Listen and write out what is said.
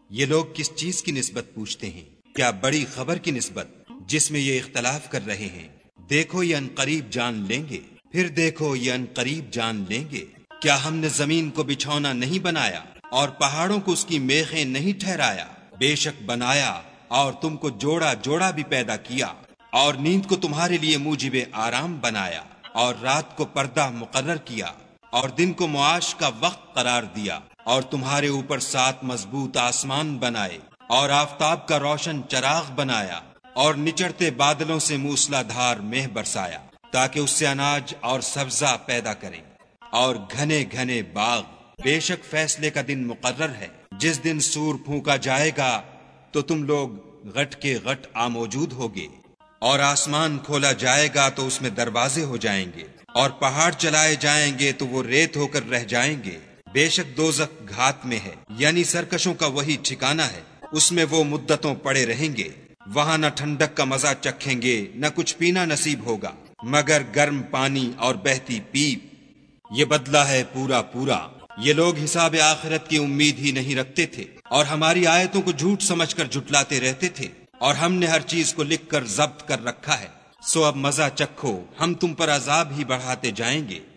یہ لوگ کس چیز کی نسبت پوچھتے ہیں؟ کیا بڑی خبر کی نسبت جس میں یہ اختلاف کر رہے ہیں؟ دیکھو یہ انقریب جان لیں گے، پھر دیکھو یہ انقریب جان لیں گے۔ کیا ہم نے زمین کو بچھونا نہیں بنایا اور پہاڑوں کو اس کی میخیں نہیں ٹھہرایا؟ بے شک بنایا اور تم کو جوڑا جوڑا بھی پیدا کیا، اور نیند کو تمہارے لیے موجب آرام بنایا، اور رات کو پردہ مقرر کیا، اور دن کو معاش کا وقت قرار دیا، اور تمہارے اوپر 7 مضبوط آسمان بنائے، اور آفتاب کا روشن چراغ بنایا، اور نچڑتے بادلوں سے موسلا دھار مہ برسایا تاکہ اس سے اناج اور سبزہ پیدا کریں، اور گھنے گھنے باغ۔ بے شک فیصلے کا دن مقرر ہے، جس دن سور پھونکا جائے گا تو تم لوگ غٹ کے غٹ موجود ہوگے، اور آسمان کھولا جائے گا تو اس میں دروازے ہو جائیں گے، اور پہاڑ چلائے جائیں گے تو وہ ریت ہو کر رہ جائیں گے۔ بے شک دوزخ گھات میں ہے، یعنی سرکشوں کا وہی ٹھکانہ ہے، اس میں وہ مدتوں پڑے رہیں گے۔ وہاں نہ ٹھنڈک کا مزہ چکھیں گے، نہ کچھ پینا نصیب ہوگا مگر گرم پانی اور بہتی پیپ۔ یہ بدلہ ہے پورا پورا۔ یہ لوگ حساب آخرت کی امید ہی نہیں رکھتے تھے، اور ہماری آیتوں کو جھوٹ سمجھ کر جھٹلاتے رہتے تھے، اور ہم نے ہر چیز کو لکھ کر ضبط کر رکھا ہے۔ سو اب مزہ چکھو، ہم تم پر عذاب ہی بڑھاتے جائیں گے۔